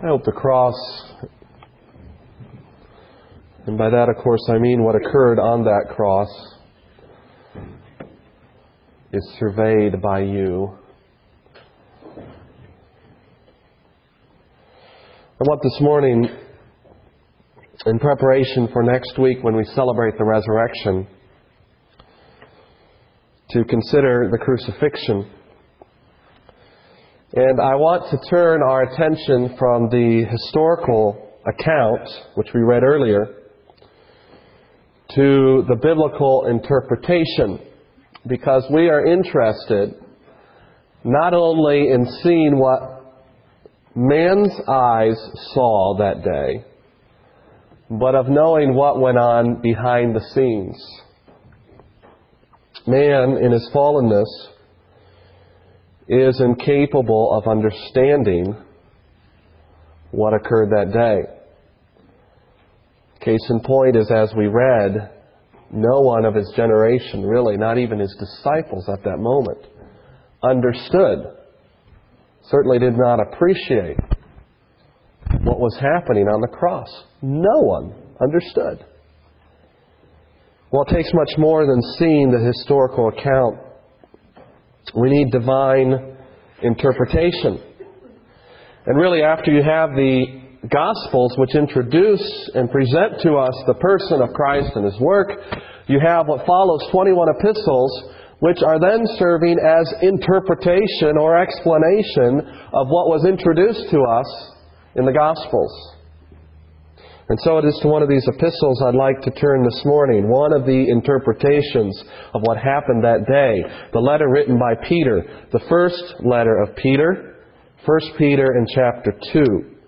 I hope the cross, and by that, of course, I mean what occurred on that cross, is surveyed by you. I want this morning, in preparation for next week when we celebrate the resurrection, to consider the crucifixion. And I want to turn our attention from the historical account, which we read earlier, to the biblical interpretation, because we are interested not only in seeing what man's eyes saw that day, but of knowing what went on behind the scenes. Man, in his fallenness, is incapable of understanding what occurred that day. Case in point is, as we read, no one of his generation, really, not even his disciples at that moment, understood, certainly did not appreciate what was happening on the cross. No one understood. Well, it takes much more than seeing the historical account. We need divine interpretation. And really, after you have the Gospels, which introduce and present to us the person of Christ and His work, you have what follows 21 epistles, which are then serving as interpretation or explanation of what was introduced to us in the Gospels. And so it is to one of these epistles I'd like to turn this morning, one of the interpretations of what happened that day. The letter written by Peter, the first letter of Peter, 1 Peter in chapter 2.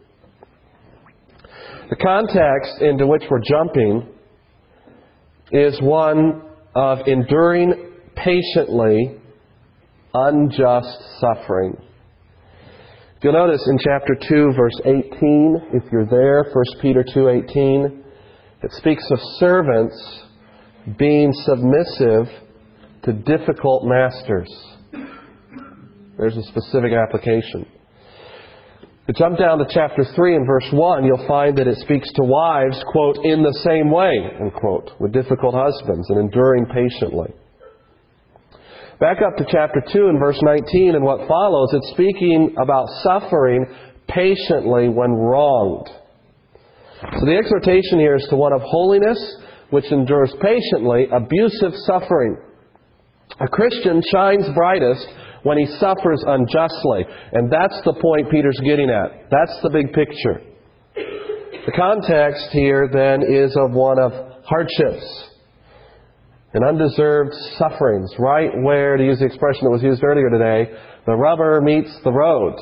The context into which we're jumping is one of enduring patiently unjust suffering. You'll notice in chapter 2, verse 18, if you're there, 1 Peter 2:18, it speaks of servants being submissive to difficult masters. There's a specific application. If you jump down to chapter 3 and verse 1, you'll find that it speaks to wives, quote, in the same way, unquote, with difficult husbands and enduring patiently. Back up to chapter 2 and verse 19 and what follows, it's speaking about suffering patiently when wronged. So the exhortation here is to one of holiness, which endures patiently abusive suffering. A Christian shines brightest when he suffers unjustly. And that's the point Peter's getting at. That's the big picture. The context here then is of one of hardships and undeserved sufferings, right where, to use the expression that was used earlier today, the rubber meets the road.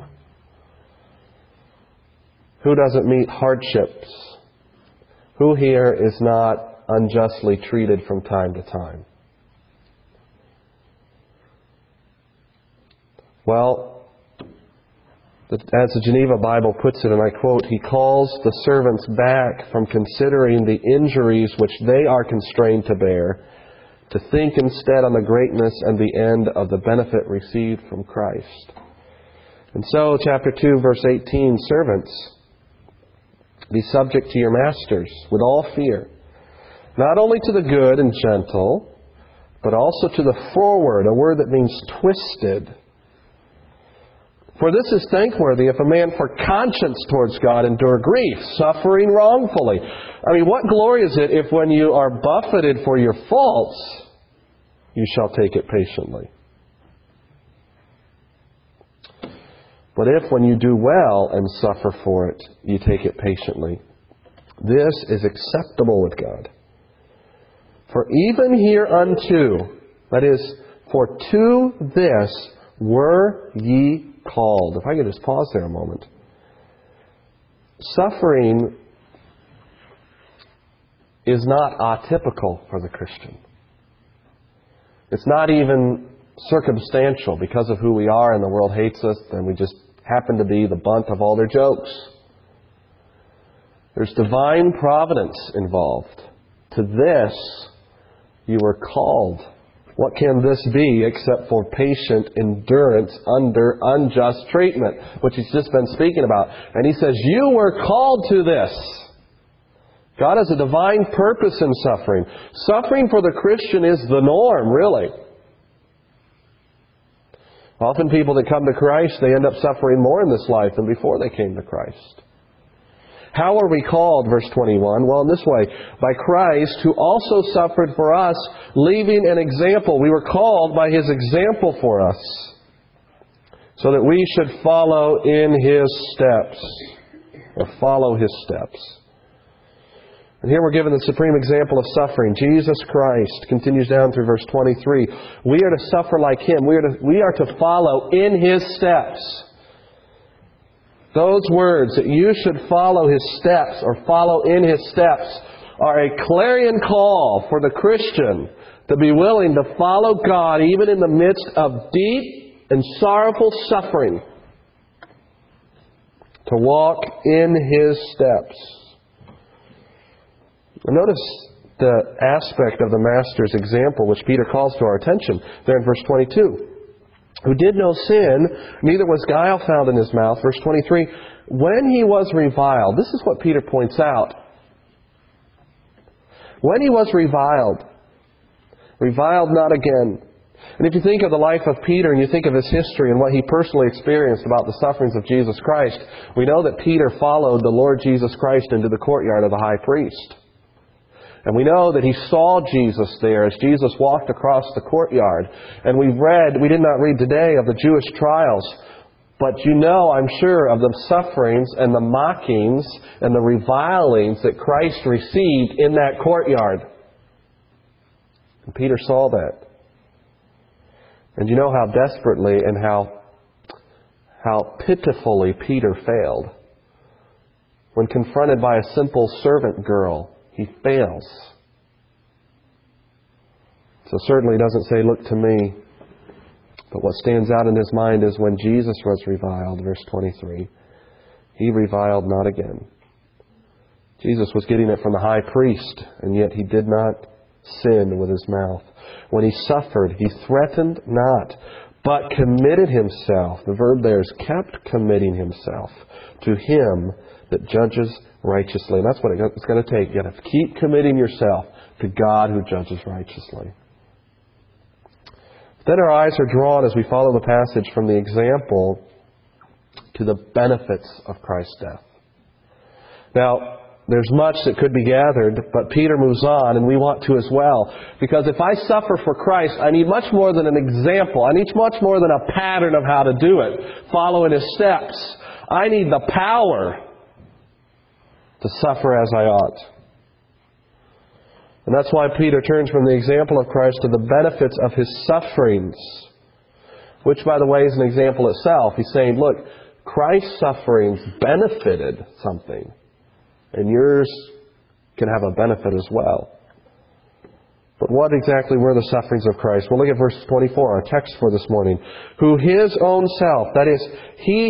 Who doesn't meet hardships? Who here is not unjustly treated from time to time? Well, as the Geneva Bible puts it, and I quote, He calls the servants back from considering the injuries which they are constrained to bear, to think instead on the greatness and the end of the benefit received from Christ. And so, chapter 2, verse 18, servants, be subject to your masters with all fear, not only to the good and gentle, but also to the froward, a word that means twisted. For this is thankworthy if a man for conscience towards God endure grief, suffering wrongfully. I mean, what glory is it if when you are buffeted for your faults, you shall take it patiently? But if when you do well and suffer for it, you take it patiently, this is acceptable with God. For even hereunto, that is, for to this were ye called. If I could just pause there a moment. Suffering is not atypical for the Christian. It's not even circumstantial because of who we are and the world hates us and we just happen to be the butt of all their jokes. There's divine providence involved. To this you were called. What can this be except for patient endurance under unjust treatment, which he's just been speaking about. And he says, you were called to this. God has a divine purpose in suffering. Suffering for the Christian is the norm, really. Often people that come to Christ, they end up suffering more in this life than before they came to Christ. How are we called, verse 21? Well, in this way, by Christ, who also suffered for us, leaving an example. We were called by His example for us, so that we should follow in His steps, or follow His steps. And here we're given the supreme example of suffering. Jesus Christ continues down through verse 23. We are to suffer like Him. We are to follow in His steps. Those words, that you should follow His steps or follow in His steps, are a clarion call for the Christian to be willing to follow God even in the midst of deep and sorrowful suffering. To walk in His steps. Notice the aspect of the Master's example which Peter calls to our attention there in verse 22. Who did no sin, neither was guile found in His mouth. Verse 23, when He was reviled. This is what Peter points out. When He was reviled not again. And if you think of the life of Peter and you think of his history and what he personally experienced about the sufferings of Jesus Christ, we know that Peter followed the Lord Jesus Christ into the courtyard of the high priest. And we know that he saw Jesus there as Jesus walked across the courtyard. And we did not read today of the Jewish trials, but you know, I'm sure, of the sufferings and the mockings and the revilings that Christ received in that courtyard. And Peter saw that. And you know how desperately and how pitifully Peter failed. When confronted by a simple servant girl, he fails. So certainly doesn't say, look to me. But what stands out in his mind is when Jesus was reviled, verse 23, He reviled not again. Jesus was getting it from the high priest, and yet He did not sin with His mouth. When He suffered, He threatened not, but committed Himself. The verb there is kept committing Himself to Him that judges righteously. And that's what it's going to take. You got to keep committing yourself to God who judges righteously. Then our eyes are drawn, as we follow the passage, from the example to the benefits of Christ's death. Now, there's much that could be gathered, but Peter moves on, and we want to as well. Because if I suffer for Christ, I need much more than an example. I need much more than a pattern of how to do it. Follow in His steps. I need the power to suffer as I ought. And that's why Peter turns from the example of Christ to the benefits of His sufferings, which, by the way, is an example itself. He's saying, look, Christ's sufferings benefited something, and yours can have a benefit as well. But what exactly were the sufferings of Christ? Well, look at verse 24, our text for this morning. Who His own self, that is, He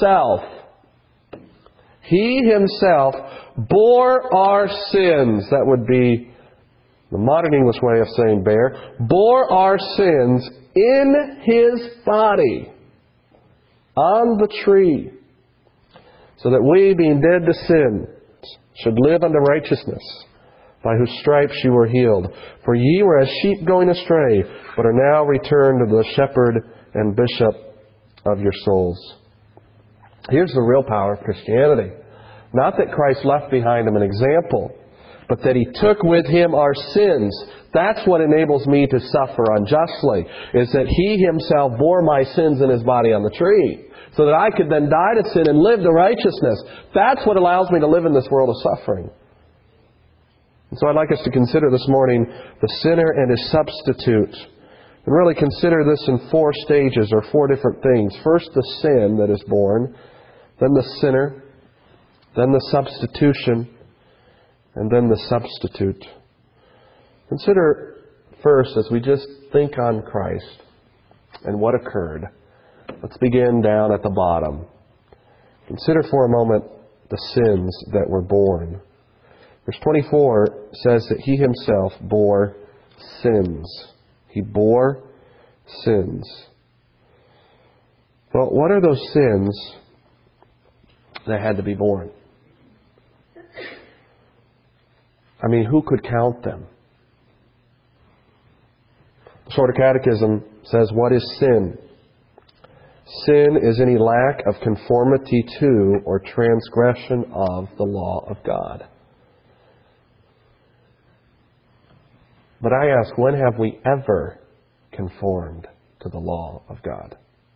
Himself bore our sins. That would be the modern English way of saying bear. Bore our sins in His body on the tree, so that we, being dead to sin, should live unto righteousness, by whose stripes you were healed. For ye were as sheep going astray, but are now returned to the shepherd and bishop of your souls. Here's the real power of Christianity. Not that Christ left behind Him an example, but that He took with Him our sins. That's what enables me to suffer unjustly, is that He Himself bore my sins in His body on the tree, so that I could then die to sin and live to righteousness. That's what allows me to live in this world of suffering. And so I'd like us to consider this morning the sinner and his substitute. And really consider this in 4 stages, or 4 different things. First, the sin that is born, then the sinner, then the substitution, and then the substitute. Consider first, as we just think on Christ and what occurred. Let's begin down at the bottom. Consider for a moment the sins that were born. Verse 24 says that He Himself bore sins. He bore sins. Well, what are those sins that had to be borne? I mean, who could count them? The Shorter Catechism says, what is sin? Sin is any lack of conformity to or transgression of the law of God. But I ask, when have we ever conformed to the law of God?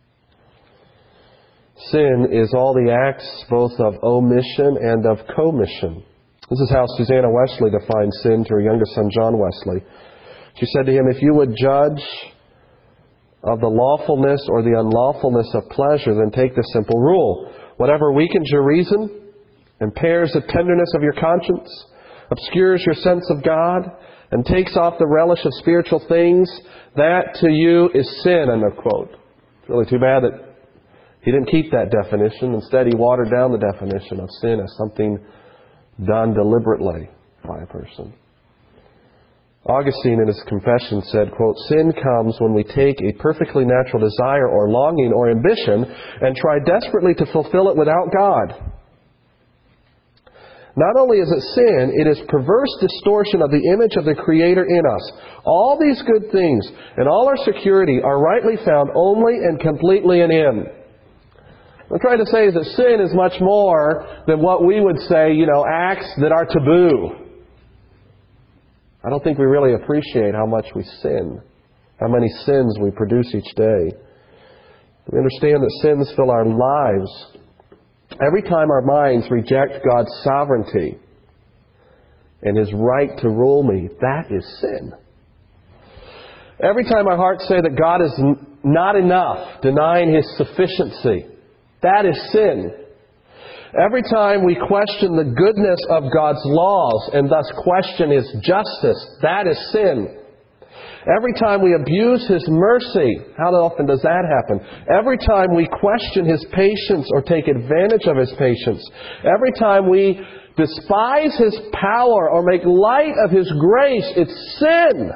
Sin is all the acts both of omission and of commission. This is how Susanna Wesley defined sin to her youngest son, John Wesley. She said to him, if you would judge of the lawfulness or the unlawfulness of pleasure, then take this simple rule. Whatever weakens your reason, impairs the tenderness of your conscience, obscures your sense of God, and takes off the relish of spiritual things, that to you is sin, end of quote. It's really too bad that he didn't keep that definition. Instead, he watered down the definition of sin as something done deliberately by a person. Augustine in his Confession said, quote, sin comes when we take a perfectly natural desire or longing or ambition and try desperately to fulfill it without God. Not only is it sin, it is perverse distortion of the image of the Creator in us. All these good things and all our security are rightly found only and completely in Him. What I'm trying to say is that sin is much more than what we would say, acts that are taboo. I don't think we really appreciate how much we sin, how many sins we produce each day. We understand that sins fill our lives. Every time our minds reject God's sovereignty and His right to rule me, that is sin. Every time our hearts say that God is not enough, denying His sufficiency, that is sin. Every time we question the goodness of God's laws and thus question His justice, that is sin. Every time we abuse His mercy, how often does that happen? Every time we question His patience or take advantage of His patience. Every time we despise His power or make light of His grace, it's sin.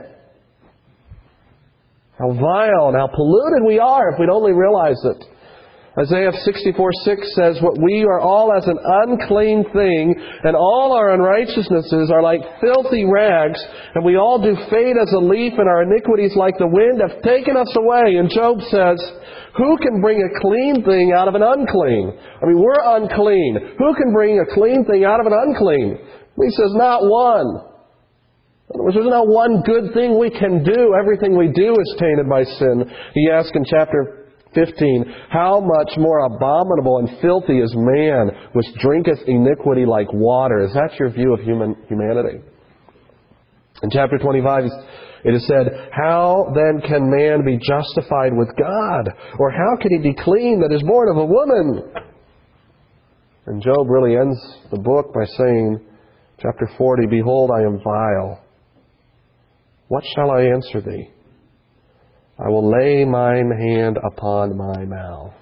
How vile and how polluted we are if we'd only realize it. Isaiah 64:6 says, "What we are all as an unclean thing, and all our unrighteousnesses are like filthy rags, and we all do fade as a leaf, and our iniquities like the wind have taken us away." And Job says, who can bring a clean thing out of an unclean? I mean, we're unclean. Who can bring a clean thing out of an unclean? He says, not one. In other words, there's not one good thing we can do. Everything we do is tainted by sin. He asks in chapter 15, how much more abominable and filthy is man, which drinketh iniquity like water. Is that your view of humanity? In chapter 25, it is said, how then can man be justified with God? Or how can he be clean that is born of a woman? And Job really ends the book by saying, chapter 40, behold, I am vile. What shall I answer thee? I will lay mine hand upon my mouth.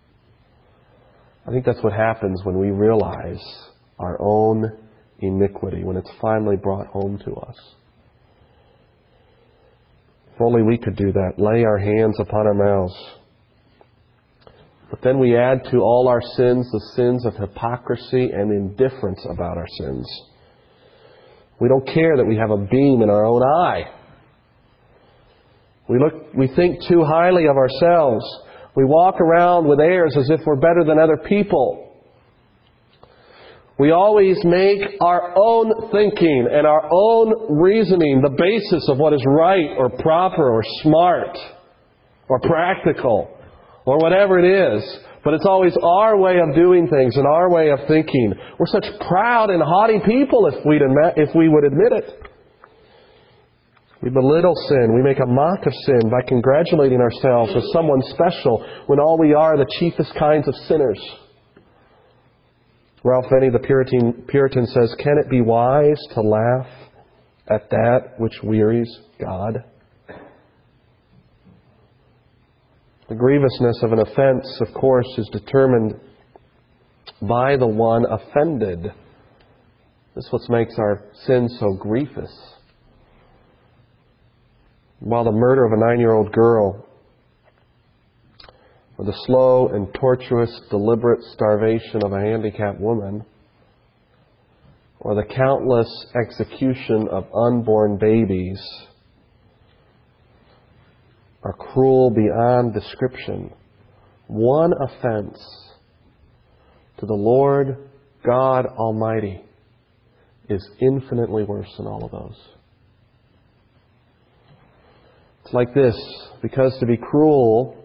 I think that's what happens when we realize our own iniquity, when it's finally brought home to us. If only we could do that, lay our hands upon our mouths. But then we add to all our sins the sins of hypocrisy and indifference about our sins. We don't care that we have a beam in our own eye. We think too highly of ourselves. We walk around with airs as if we're better than other people. We always make our own thinking and our own reasoning the basis of what is right or proper or smart or practical or whatever it is. But it's always our way of doing things and our way of thinking. We're such proud and haughty people if we would admit it. We belittle sin. We make a mock of sin by congratulating ourselves as someone special when all we are the chiefest kinds of sinners. Ralph Finney, the Puritan, says, can it be wise to laugh at that which wearies God? The grievousness of an offense, of course, is determined by the one offended. This is what makes our sin so grievous. while the murder of a 9-year-old girl, or the slow and tortuous, deliberate starvation of a handicapped woman, or the countless execution of unborn babies are cruel beyond description, one offense to the Lord God Almighty is infinitely worse than all of those. It's like this, because to be cruel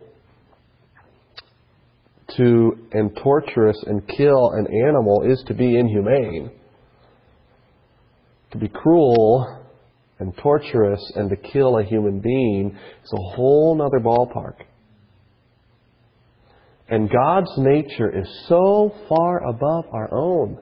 to and torturous and kill an animal is to be inhumane. To be cruel and torturous and to kill a human being is a whole other ballpark. And God's nature is so far above our own,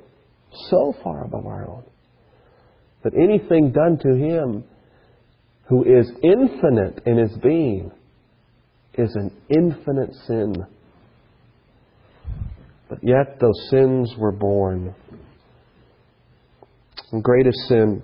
that anything done to Him who is infinite in His being is an infinite sin. But yet those sins were borne. The greatest sin,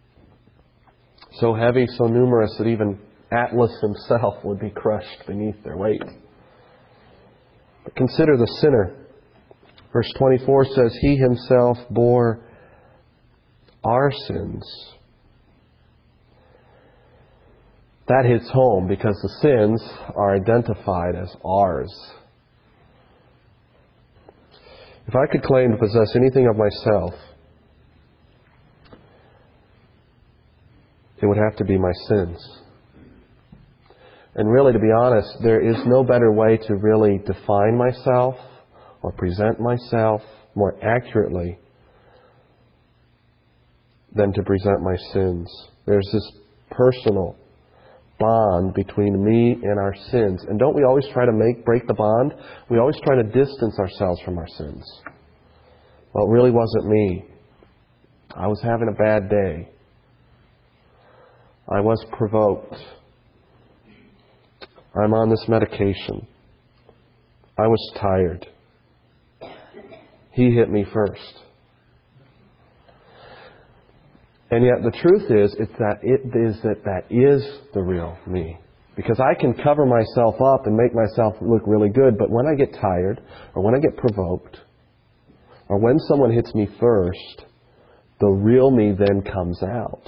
so heavy, so numerous that even Atlas himself would be crushed beneath their weight. But consider the sinner. Verse 24 says, He Himself bore our sins. That hits home because the sins are identified as ours. If I could claim to possess anything of myself, it would have to be my sins. And really, to be honest, there is no better way to really define myself or present myself more accurately than to present my sins. There's this personal bond between me and our sins. And don't we always try to break the bond? We always try to distance ourselves from our sins. Well, it really wasn't me. I was having a bad day. I was provoked. I'm on this medication. I was tired. He hit me first. And yet the truth is, that is the real me. Because I can cover myself up and make myself look really good, but when I get tired, or when I get provoked, or when someone hits me first, the real me then comes out.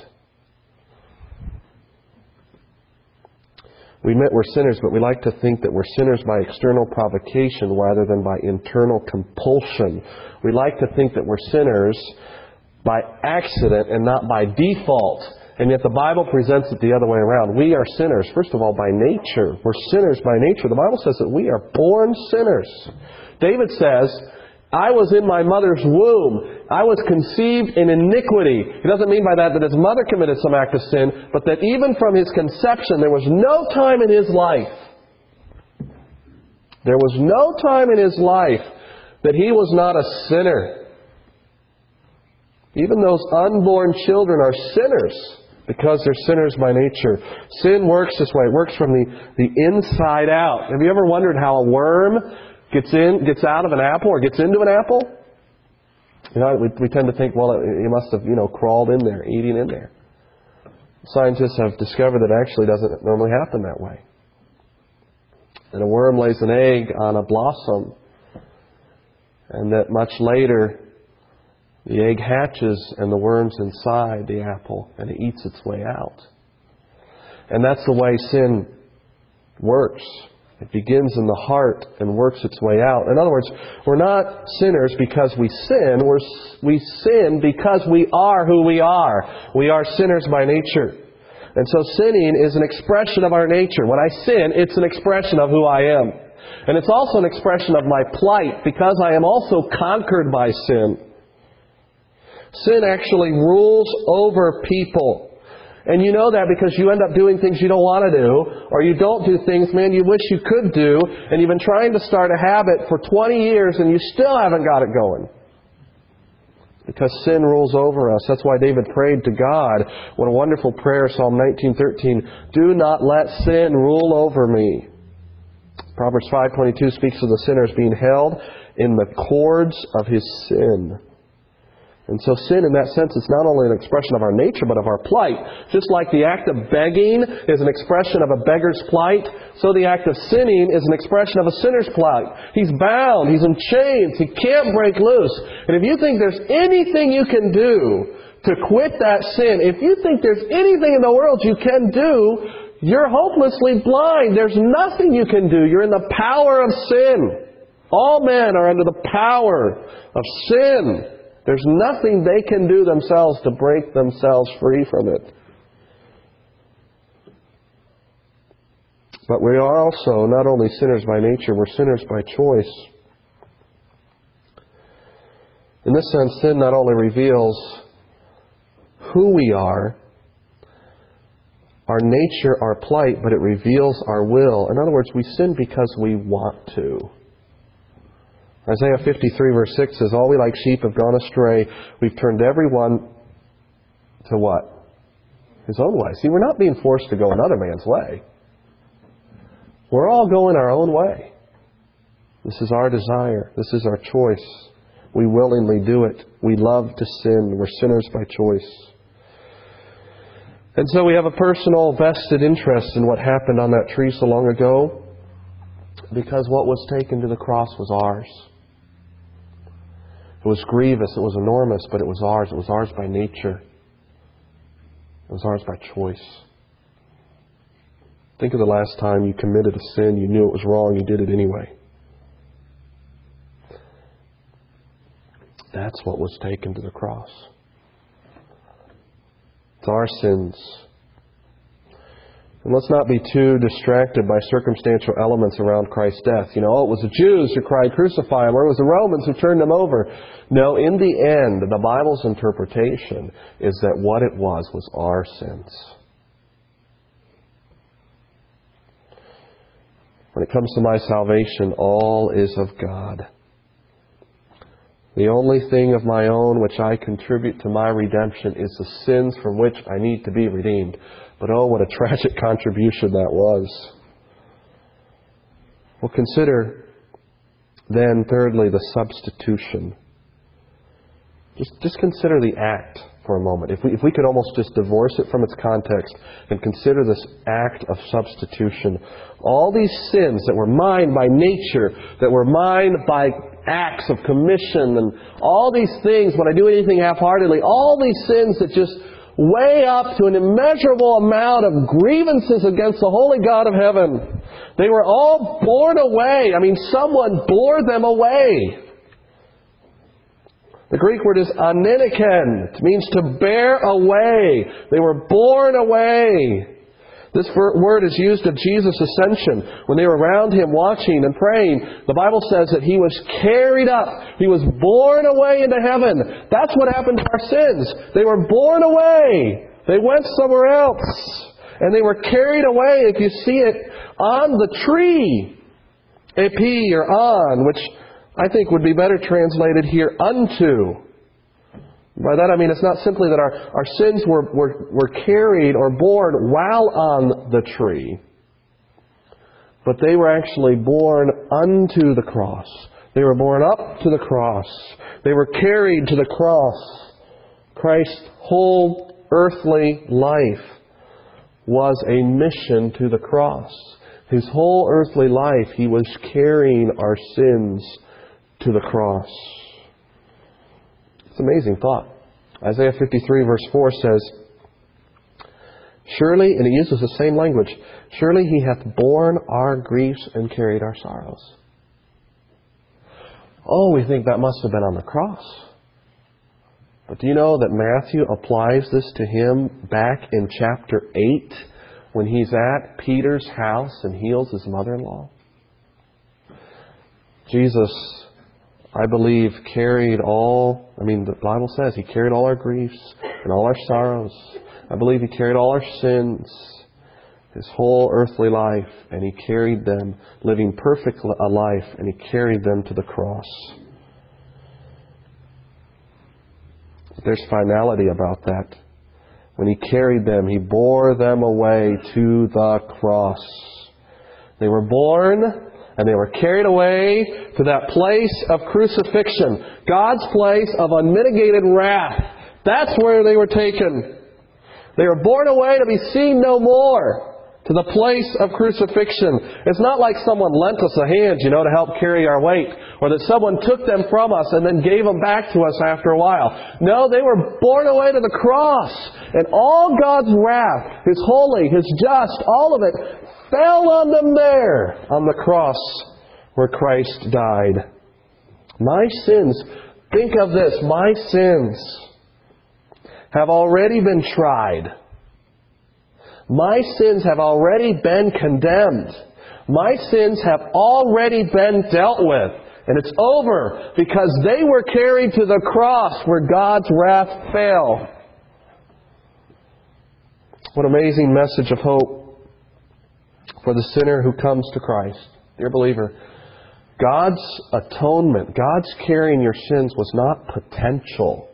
We admit we're sinners, but we like to think that we're sinners by external provocation rather than by internal compulsion. We like to think that we're sinners by accident and not by default. And yet the Bible presents it the other way around. We are sinners, first of all, by nature. We're sinners by nature. The Bible says that we are born sinners. David says, I was in my mother's womb. I was conceived in iniquity. He doesn't mean by that his mother committed some act of sin, but that even from his conception, there was no time in his life. There was no time in his life that he was not a sinner. Even those unborn children are sinners because they're sinners by nature. Sin works this way. It works from the inside out. Have you ever wondered how a worm gets out of an apple or gets into an apple? You know, we tend to think, well, he must have, crawled in there, eating in there. Scientists have discovered that it actually doesn't normally happen that way. That a worm lays an egg on a blossom, and that much later the egg hatches and the worm's inside the apple and it eats its way out. And that's the way sin works. It begins in the heart and works its way out. In other words, we're not sinners because we sin. We sin because we are who we are. We are sinners by nature. And so sinning is an expression of our nature. When I sin, it's an expression of who I am. And it's also an expression of my plight because I am also conquered by sin. Sin actually rules over people. And you know that because you end up doing things you don't want to do, or you don't do things, you wish you could do, and you've been trying to start a habit for 20 years and you still haven't got it going. Because sin rules over us. That's why David prayed to God. What a wonderful prayer, Psalm 19:13. Do not let sin rule over me. Proverbs 5:22 speaks of the sinner as being held in the cords of his sin. And so sin, in that sense, is not only an expression of our nature, but of our plight. Just like the act of begging is an expression of a beggar's plight, so the act of sinning is an expression of a sinner's plight. He's bound. He's in chains. He can't break loose. And if you think there's anything you can do to quit that sin, if you think there's anything in the world you can do, you're hopelessly blind. There's nothing you can do. You're in the power of sin. All men are under the power of sin. There's nothing they can do themselves to break themselves free from it. But we are also not only sinners by nature, we're sinners by choice. In this sense, sin not only reveals who we are, our nature, our plight, but it reveals our will. In other words, we sin because we want to. Isaiah 53 verse 6 says, all we like sheep have gone astray. We've turned everyone to what? His own way. See, we're not being forced to go another man's way. We're all going our own way. This is our desire. This is our choice. We willingly do it. We love to sin. We're sinners by choice. And so we have a personal vested interest in what happened on that tree so long ago, because what was taken to the cross was ours. It was grievous, it was enormous, but it was ours. It was ours by nature. It was ours by choice. Think of the last time you committed a sin, you knew it was wrong, you did it anyway. That's what was taken to the cross. It's our sins. And let's not be too distracted by circumstantial elements around Christ's death. It was the Jews who cried, crucify Him, or it was the Romans who turned Him over. No, in the end, the Bible's interpretation is that what it was our sins. When it comes to my salvation, all is of God. The only thing of my own which I contribute to my redemption is the sins from which I need to be redeemed. But oh, what a tragic contribution that was. Well, consider then, thirdly, the substitution. Just consider the act for a moment. If we could almost just divorce it from its context and consider this act of substitution. All these sins that were mine by nature, that were mine by acts of commission, and all these things, when I do anything half-heartedly, all these sins that just weigh up to an immeasurable amount of grievances against the holy God of heaven. They were all borne away. Someone bore them away. The Greek word is aneniken. It means to bear away. They were borne away. This word is used of Jesus' ascension. When they were around Him watching and praying, the Bible says that He was carried up. He was borne away into heaven. That's what happened to our sins. They were borne away. They went somewhere else. And they were carried away, if you see it, on the tree. Epi or on, which I think would be better translated here, unto. By that I mean it's not simply that our sins were carried or borne while on the tree, but they were actually borne unto the cross. They were borne up to the cross. They were carried to the cross. Christ's whole earthly life was a mission to the cross. His whole earthly life, He was carrying our sins to the cross. It's an amazing thought. Isaiah 53 verse 4 says, surely, and it uses the same language, surely He hath borne our griefs and carried our sorrows. Oh, we think that must have been on the cross. But do you know that Matthew applies this to Him back in chapter 8 when He's at Peter's house and heals his mother-in-law? Jesus, I believe, carried all, the Bible says He carried all our griefs and all our sorrows. I believe He carried all our sins, His whole earthly life, and He carried them, living perfect a life, and He carried them to the cross. There's finality about that. When He carried them, He bore them away to the cross. They were borne, And they were carried away to that place of crucifixion, God's place of unmitigated wrath. That's where they were taken. They were borne away to be seen no more, to the place of crucifixion. It's not like someone lent us a hand, to help carry our weight, or that someone took them from us and then gave them back to us after a while. No, they were borne away to the cross. And all God's wrath, His holy, His just, all of it, fell on them there on the cross where Christ died. My sins, think of this, my sins have already been tried. My sins have already been condemned. My sins have already been dealt with. And it's over because they were carried to the cross where God's wrath fell. What an amazing message of hope for the sinner who comes to Christ. Dear believer, God's atonement, God's carrying your sins was not potential.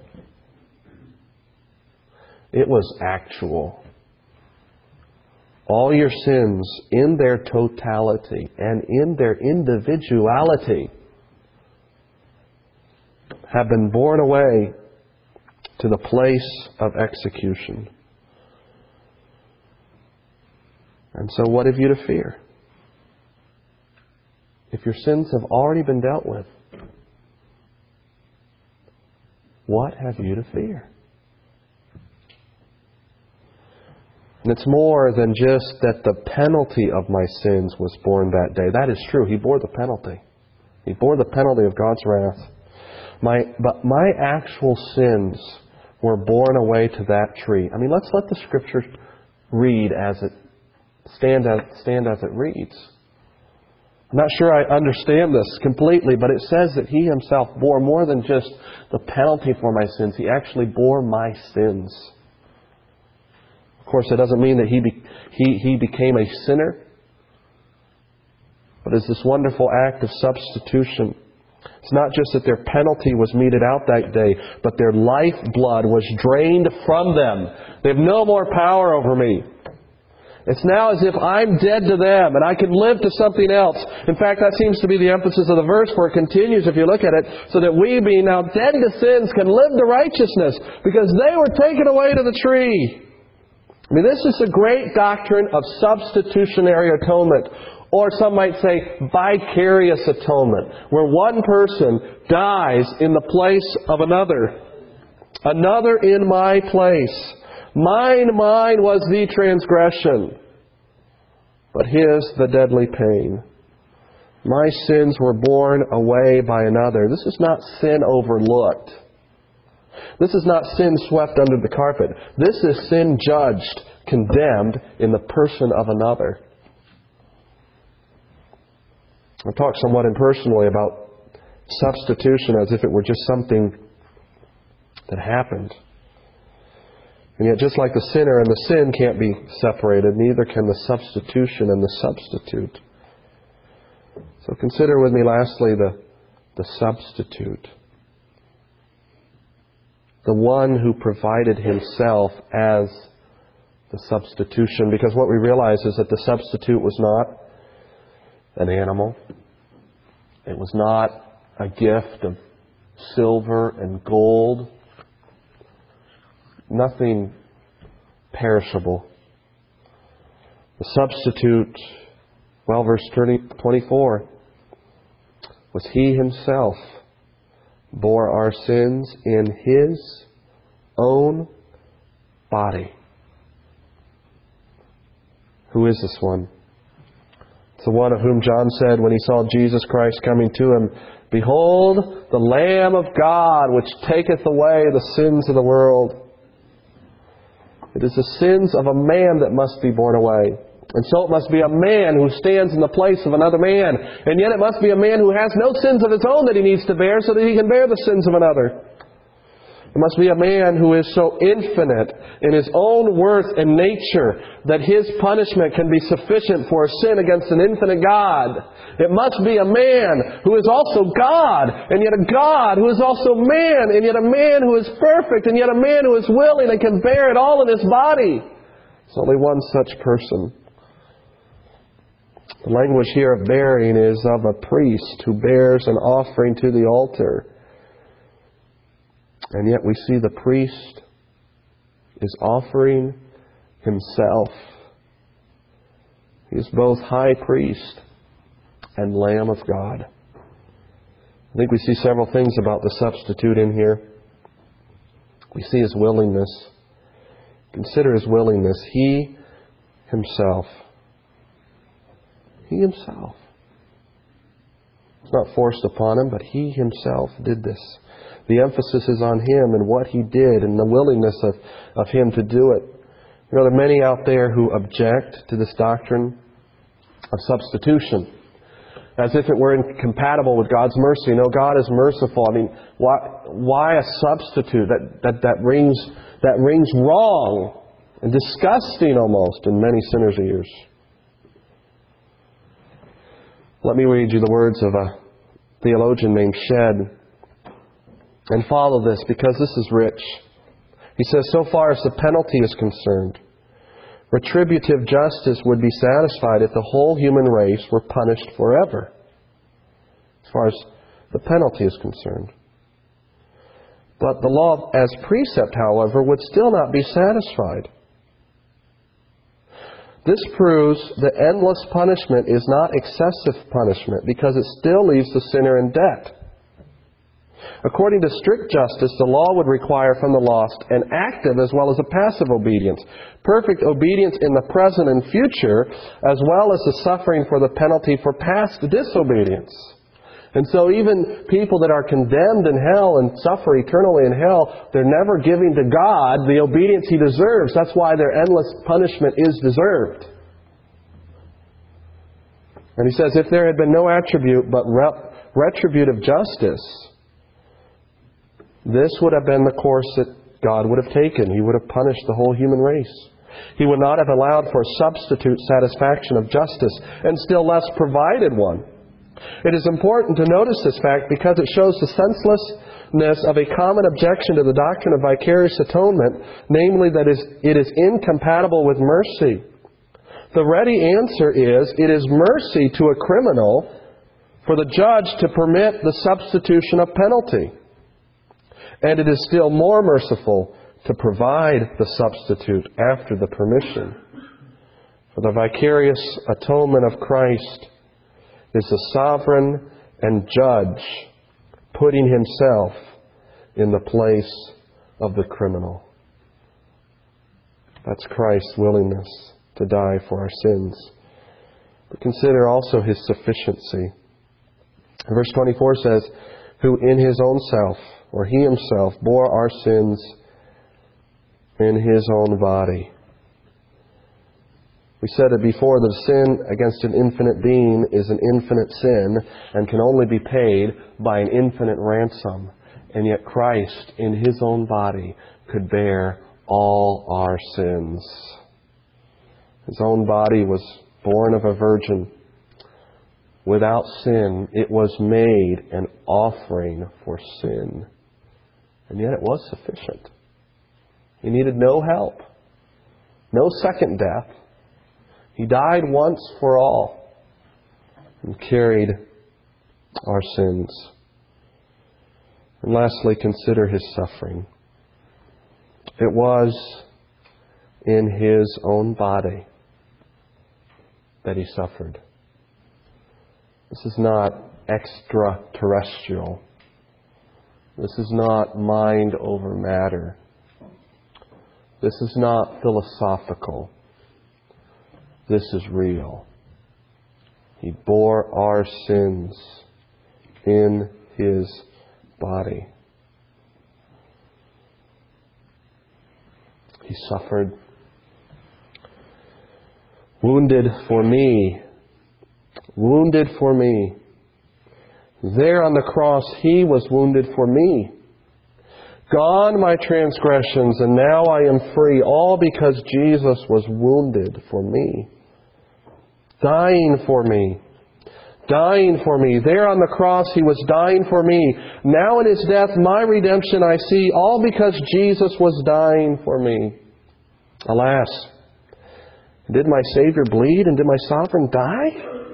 It was actual. All your sins in their totality and in their individuality have been borne away to the place of execution. And so what have you to fear? If your sins have already been dealt with, what have you to fear? And it's more than just that the penalty of my sins was borne that day. That is true. He bore the penalty. He bore the penalty of God's wrath. But my actual sins were borne away to that tree. Let's let the Scripture read as it stand as it reads. I'm not sure I understand this completely, but it says that He Himself bore more than just the penalty for my sins. He actually bore my sins. Of course, it doesn't mean that He became a sinner, but it's this wonderful act of substitution. It's not just that their penalty was meted out that day, but their lifeblood was drained from them. They have no more power over me. It's now as if I'm dead to them and I can live to something else. In fact, that seems to be the emphasis of the verse, where it continues, if you look at it, so that we, being now dead to sins, can live to righteousness, because they were taken away to the tree. This is a great doctrine of substitutionary atonement, or some might say vicarious atonement, where one person dies in the place of another. Another in my place. Mine was the transgression, but His the deadly pain. My sins were borne away by another. This is not sin overlooked. This is not sin swept under the carpet. This is sin judged, condemned in the person of another. I'll talk somewhat impersonally about substitution as if it were just something that happened. And yet, just like the sinner and the sin can't be separated, neither can the substitution and the substitute. So consider with me lastly the substitute. The one who provided Himself as the substitution. Because what we realize is that the substitute was not an animal. It was not a gift of silver and gold. Nothing perishable. The substitute, verse 24, was He Himself bore our sins in His own body. Who is this one? It's the one of whom John said when he saw Jesus Christ coming to him, "Behold, the Lamb of God, which taketh away the sins of the world." It is the sins of a man that must be borne away. And so it must be a man who stands in the place of another man. And yet it must be a man who has no sins of his own that he needs to bear, so that he can bear the sins of another. It must be a man who is so infinite in his own worth and nature that his punishment can be sufficient for a sin against an infinite God. It must be a man who is also God, and yet a God who is also man, and yet a man who is perfect, and yet a man who is willing and can bear it all in his body. There's only one such person. The language here of bearing is of a priest who bears an offering to the altar. And yet we see the priest is offering himself. He is both high priest and Lamb of God. I think we see several things about the substitute in here. We see His willingness. Consider His willingness. He Himself. He Himself. It's not forced upon Him, but He Himself did this. The emphasis is on Him and what He did and the willingness of Him to do it. You know, there are many out there who object to this doctrine of substitution, as if it were incompatible with God's mercy. No, God is merciful. I mean, why a substitute? That rings wrong and disgusting almost in many sinners' ears. Let me read you the words of a theologian named Shedd. And follow this, because this is rich. He says, so far as the penalty is concerned, retributive justice would be satisfied if the whole human race were punished forever. As far as the penalty is concerned. But the law as precept, however, would still not be satisfied. This proves that endless punishment is not excessive punishment, because it still leaves the sinner in debt. According to strict justice, the law would require from the lost an active as well as a passive obedience. Perfect obedience in the present and future, as well as the suffering for the penalty for past disobedience. And so even people that are condemned in hell and suffer eternally in hell, they're never giving to God the obedience He deserves. That's why their endless punishment is deserved. And he says, if there had been no attribute but retributive justice, this would have been the course that God would have taken. He would have punished the whole human race. He would not have allowed for substitute satisfaction of justice, and still less provided one. It is important to notice this fact because it shows the senselessness of a common objection to the doctrine of vicarious atonement, namely that it is incompatible with mercy. The ready answer is, it is mercy to a criminal for the judge to permit the substitution of penalty. And it is still more merciful to provide the substitute after the permission. For the vicarious atonement of Christ is the sovereign and judge putting Himself in the place of the criminal. That's Christ's willingness to die for our sins. But consider also His sufficiency. Verse 24 says, who in His own self, or He Himself, bore our sins in His own body. We said it before that sin against an infinite being is an infinite sin and can only be paid by an infinite ransom. And yet Christ, in His own body, could bear all our sins. His own body was born of a virgin. Without sin, it was made an offering for sin. And yet it was sufficient. He needed no help, no second death. He died once for all and carried our sins. And lastly, consider His suffering. It was in His own body that He suffered. This is not extraterrestrial. This is not mind over matter. This is not philosophical. This is real. He bore our sins in His body. He suffered. Wounded for me. Wounded for me. There on the cross, He was wounded for me. Gone my transgressions, and now I am free, all because Jesus was wounded for me. Dying for me. Dying for me. There on the cross, He was dying for me. Now in His death, my redemption I see, all because Jesus was dying for me. Alas, did my Savior bleed and did my Sovereign die?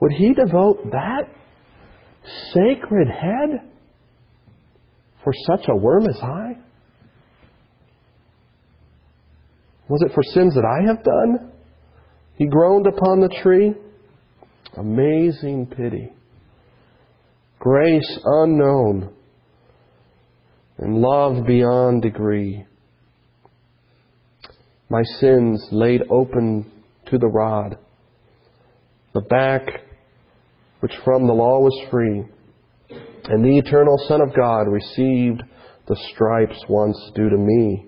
Would He devote that sacred head for such a worm as I? Was it for sins that I have done? He groaned upon the tree. Amazing pity. Grace unknown. And love beyond degree. My sins laid open to the rod. The back which from the law was free. And the eternal Son of God received the stripes once due to me.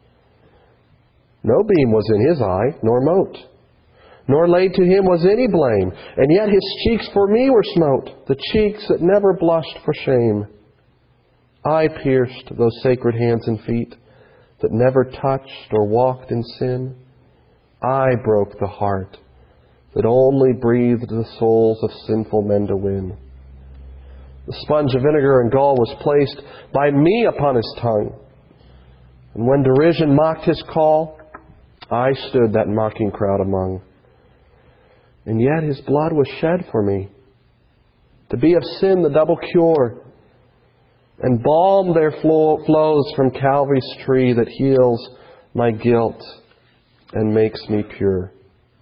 No beam was in His eye, nor mote, nor laid to Him was any blame. And yet His cheeks for me were smote, the cheeks that never blushed for shame. I pierced those sacred hands and feet that never touched or walked in sin. I broke the heart that only breathed the souls of sinful men to win. The sponge of vinegar and gall was placed by me upon His tongue. And when derision mocked His call, I stood that mocking crowd among. And yet His blood was shed for me, to be of sin the double cure, and balm there flows from Calvary's tree that heals my guilt and makes me pure.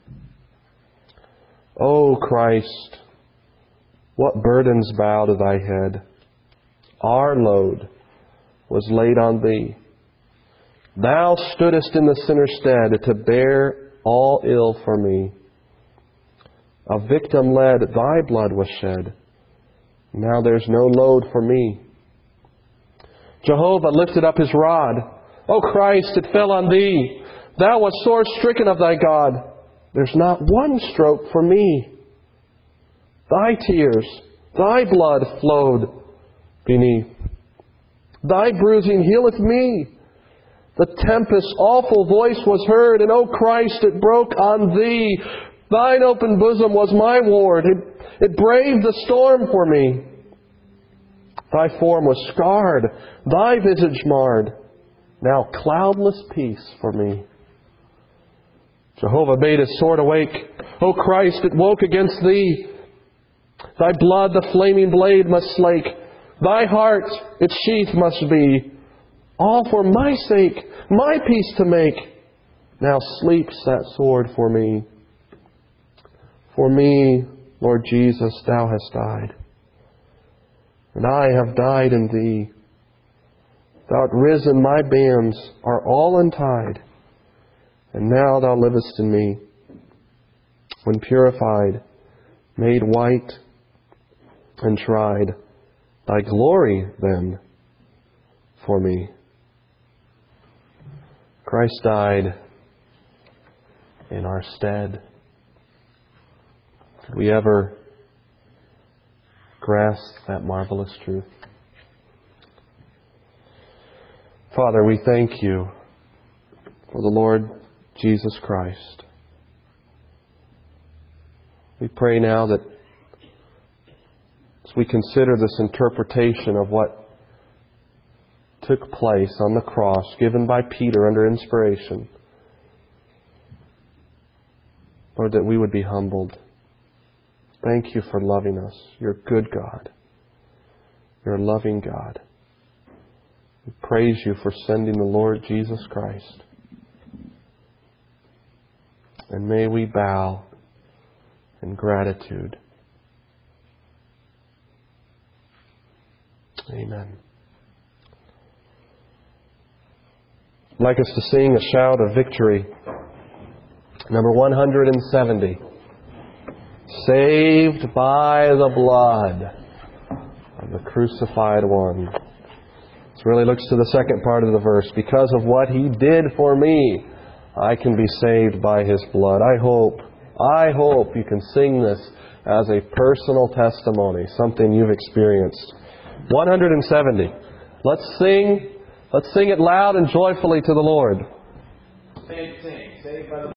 O Christ, what burdens bow to Thy head? Our load was laid on Thee. Thou stoodest in the sinner's stead to bear all ill for me. A victim led, Thy blood was shed. Now there's no load for me. Jehovah lifted up His rod. O Christ, it fell on Thee. Thou wast sore stricken of Thy God. There's not one stroke for me. Thy tears, Thy blood flowed beneath. Thy bruising healeth me. The tempest's awful voice was heard, and O Christ, it broke on Thee. Thine open bosom was my ward. It braved the storm for me. Thy form was scarred, Thy visage marred. Now cloudless peace for me. Jehovah bade His sword awake. O Christ, it woke against Thee. Thy blood the flaming blade must slake. Thy heart its sheath must be. All for my sake, my peace to make. Now sleeps that sword for me. For me, Lord Jesus, Thou hast died. And I have died in Thee. Thou art risen, my bands are all untied. And now Thou livest in me. When purified, made white, and tried, Thy glory then for me. Christ died in our stead. Could we ever grasp that marvelous truth? Father, we thank You for the Lord Jesus Christ. We pray now that as we consider this interpretation of what took place on the cross, given by Peter under inspiration, Lord, that we would be humbled. Thank You for loving us. You're a good God. You're a loving God. We praise You for sending the Lord Jesus Christ. And may we bow in gratitude. Amen. I'd like us to sing a shout of victory. Number 170. Saved by the blood of the crucified one. This really looks to the second part of the verse. Because of what He did for me, I can be saved by His blood. I hope you can sing this as a personal testimony, something you've experienced. 170. Let's sing it loud and joyfully to the Lord. Sing. Saved by the